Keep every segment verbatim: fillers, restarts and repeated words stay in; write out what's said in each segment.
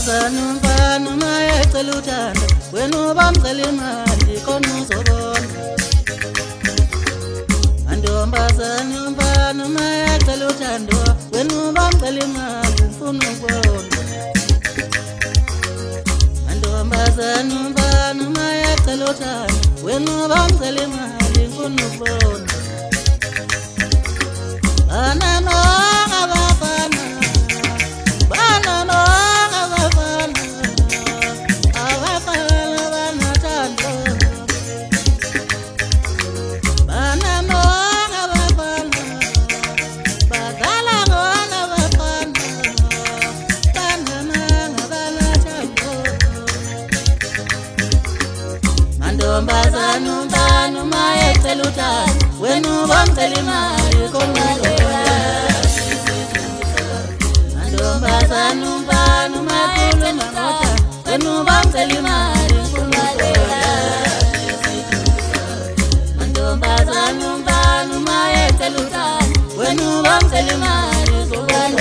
Mantombazana umfana mayecela uthando wena ubamcela imali khona uzobona. Mantombazana umfana mayecela uthando wena ubamcela imali ufuna ukubona. Mantombazana umfana mayecela uthando wena ubamcela imali ufuna ukubona. Banana abafana banana abafana abafana banathando. Banana abafana badlala ngona abafana banana banathando. Mantombazana umfana mayecela uthando wena ubamcela imali khona uzobona. Mantombazana umfana mayecela uthando wena ubamcela imali khona uzobona. Mantombazana umfana mayecela uthando wena ubamcela imali uzobona.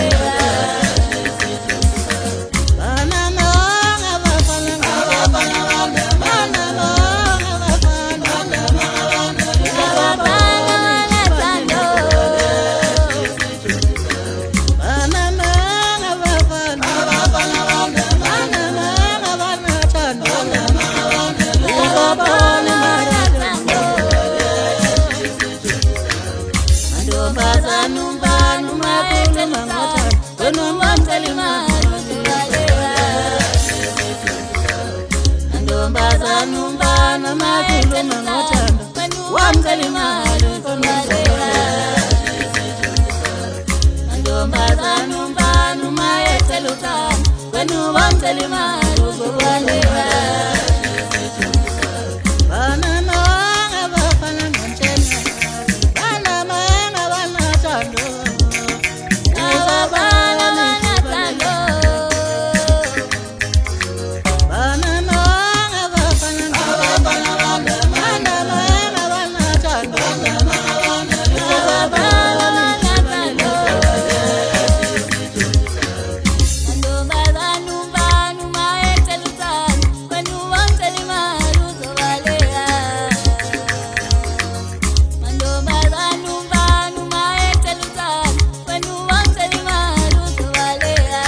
Mantombazana umfana mayecela uthando wena ubamcela imali uzobona. Mantombazana umfana mayecela uthando wamcela imali khona uzobona. Mantombazana umfana mayecela uthando wena ubamcela imali uzobona. Banana abafana ngomtshela banana banathando abafana banathando. Banana abafana abafana banana banathando abafana banathando. Mantombazana umfana mayecela uthando wena ubamcela imali uzobona. Mantombazana umfana mayecela uthando wena ubamcela imali uzobona.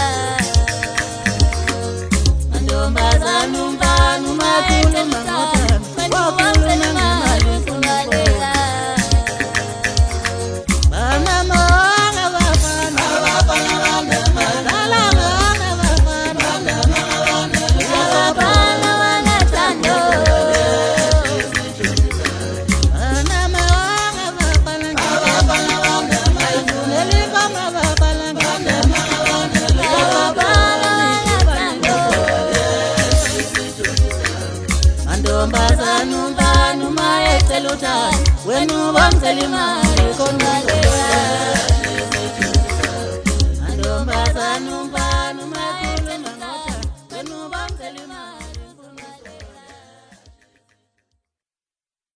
Mantombazana umfana mayecela uthando wena ubamcela imali uzobona. Banana abafana abafana badlala ngona abafana abafana banathando. Banana abafana abafana ayivunela ingoma abafana abafana banathando. Mantombazana umfana mayecela uthando wena ubamcela imali khona uzobona. Mantombazana umfana mayecela uthando wena ubamcela imali.